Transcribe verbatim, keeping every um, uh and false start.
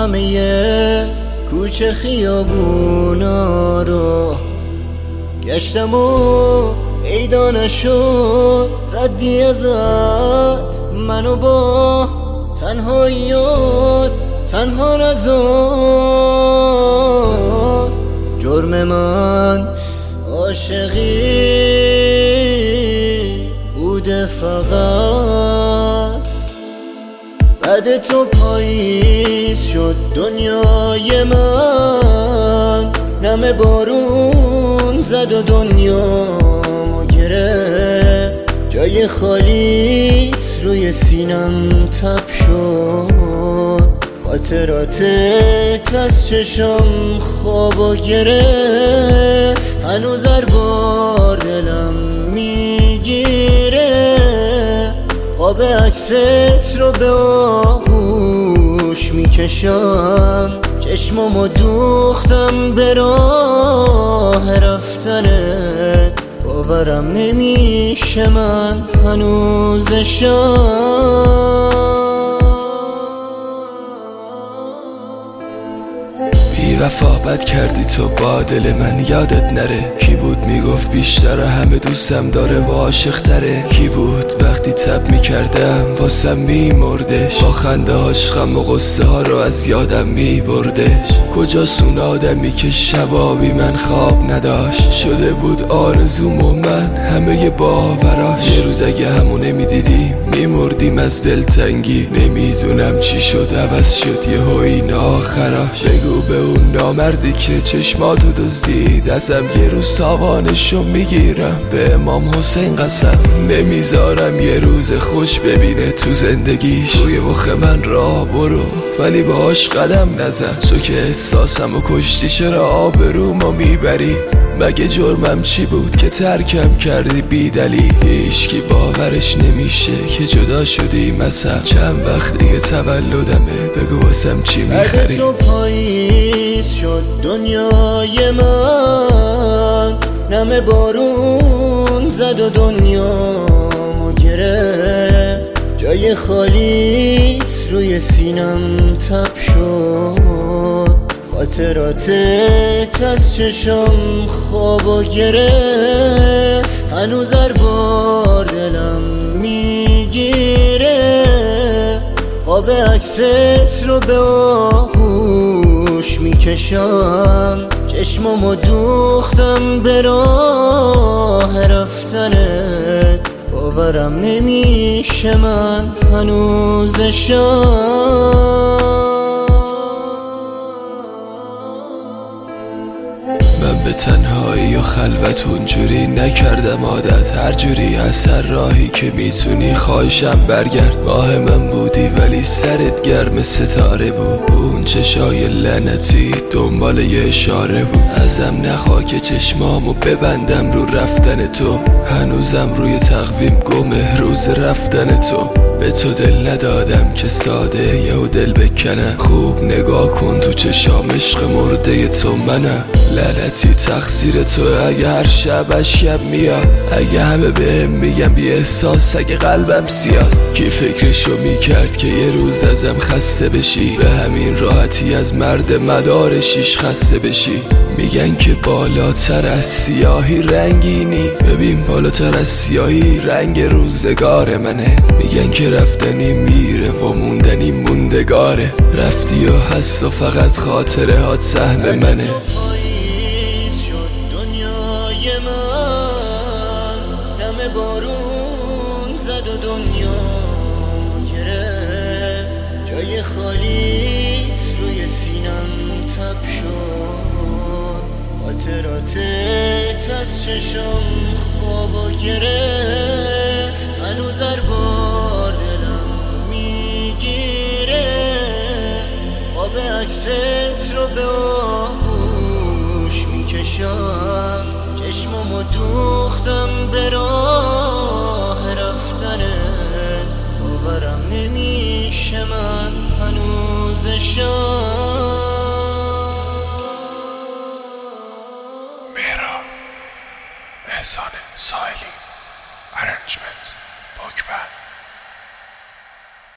همه کوچه خیابونا رو گشتم و پیدا نشد ردی ازت، منو با تنهاییات تنها نذار. جرم من عاشقی بوده فقط، بعد تو پاییز شد دنیای من، نم بارون زد و دنیامو گرفت، جای خالیت روی سینم تپ شد، خاطراتت از چشم خوابو گرفت، هنوز هر بار دلم میگیره خواب عکست رو به آغوش میکشم، چشمامو دوختم به راه رفتنت، باورم نمیشه من هنوزشم. بی وفا بد کردی تو با دل من، یادت نره کی بود میگفت بیشتر همه دوستم داره و عاشق تره، کی بود وقتی تب میکردم واسم میمردش، با خنده هاش غم و غصه ها رو از یادم میبردش، کجاست اون آدمی که شبابی من خواب نداشت، شده بود آرزوم و من همه باوراش، یه روز اگه همو نمیدیدیم میمردیم از دلتنگی، نمیدونم چی شد عوض شد یه این آخراش، بگو به اون نامردی که چشماتو دزدید ازم یه روز تاوانشو میگیرم، به امام حسین قسم نمیذارم یه روز خوش ببینه تو زندگیش، روی مخ من راه برو ولی باهاش قدم نزن، تو که احساسمو کشتی چرا آبرومو میبری، مگه جرمم چی بود که ترکم کردی بی دلیل، هیچکی باورش نمیشه که جدا شدی مثلا، چند وقت دیگه تولدمه بگو واسم چی میخری. بعد تو پاییز شد دنیای من، نم بارون زد و دنیامو گرفت، جای خالیت روی سینم تپ شد، خاطراتت از چشم خوابو گرفت، هنوز هر بار دلم میگیره خواب عکست رو به آغوش میکشم، چشمامو دوختم به راه رفتنت، باورم نمیشه من هنوزشم. من به تنهایی و خلوت اونجوری نکردم عادت، هر جوری از هر راهی که میتونی خواهشم برگرد، ماه من بودی ولی سرت گرم ستاره بود، اون چشای لعنتی دنبال یه اشاره بود، ازم نخوا که چشمامو ببندم رو رفتن تو، هنوزم روی تقویم گمه روز رفتن تو، به تو دل ندادم که ساده یهو دل بکنم، خوب نگاه کن تو چشام عشق مرده تو منم، لعنتی تقصیر تو اگه هر شب از شب میاد، اگه همه بهم میگم بی احساس، اگه قلبم سیاد، کی فکرشو میکرد که یه روز ازم خسته بشی، به همین راحتی از مرد مدار شیش خسته بشی، میگن که بالاتر از سیاهی رنگینی، ببین بالاتر از سیاهی رنگ روزگار منه، میگن که رفتنی میره و موندنی موندگاره، رفتی و هست و فقط خاطره هات سهم منه. نم بارون زد و دنیامو گرفت، جای خالیت روی سینم تپ شد، خاطراتت از چشم خوابو گرفت، هنوز هر بار دلم میگیره خواب عکست رو به آغوش میکشم، چشمامو دوختم به راه رفتنت، باورم نمیشه من هنوزشم. مهران احسان سایلی، ارنجمنت پاکبند.